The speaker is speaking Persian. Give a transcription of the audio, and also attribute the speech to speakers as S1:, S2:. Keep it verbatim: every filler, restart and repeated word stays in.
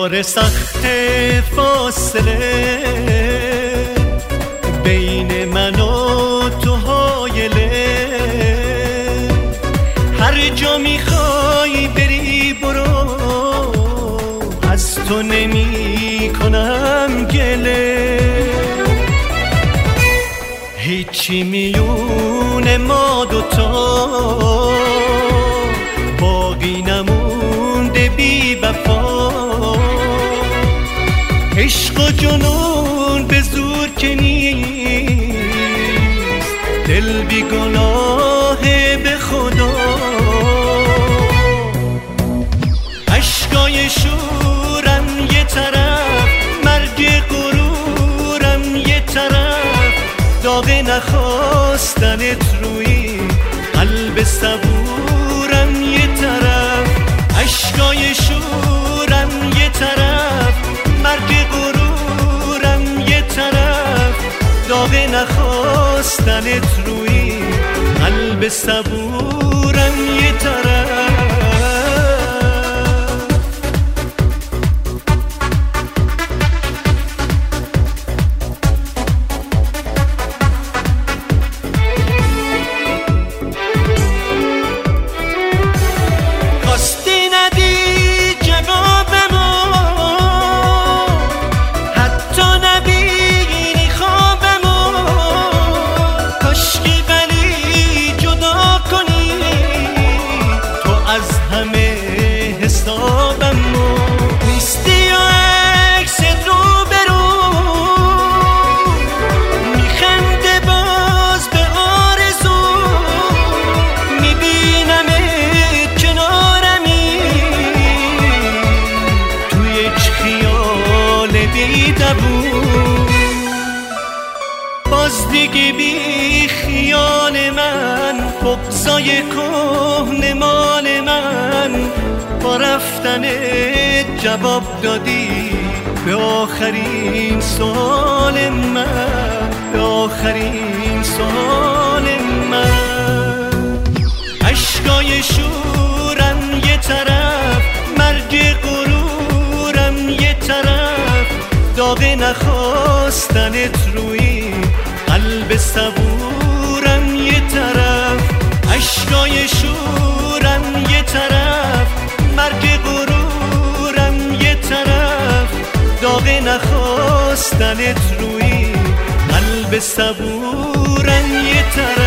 S1: کار سخت فاصله بین من و تو حایله. هر جا میخوای بری برو، از تو نمی کنم گله. هیچی میون ما دوتا باقی نمونده بی وفا. عشق و جنون به زور که نیست، دل بی گناهه به خدا. عشقای شورم یه طرف، مرگ غرورم یه طرف، داغ نخواستنت روی قلب صبورم یه طرف. عشقای شورم یه طرف، مرگ غرورم یه طرف، داغ نخواستنت روی قلب صبورم یه طرف. باز دیگه بی خیال من، بغضای کهنه مال من. با رفتن جواب دادی به آخرین سوال من، به آخرین سوال من. عشقای شورم یه طرف، مرگ غرورم یه طرف، داغ نخواستنت روی قلب صبورم یه طرف. عشقای شورم یه طرف، مرگ غرورم یه طرف، داغ نخواستنت روی قلب صبورم یه طرف.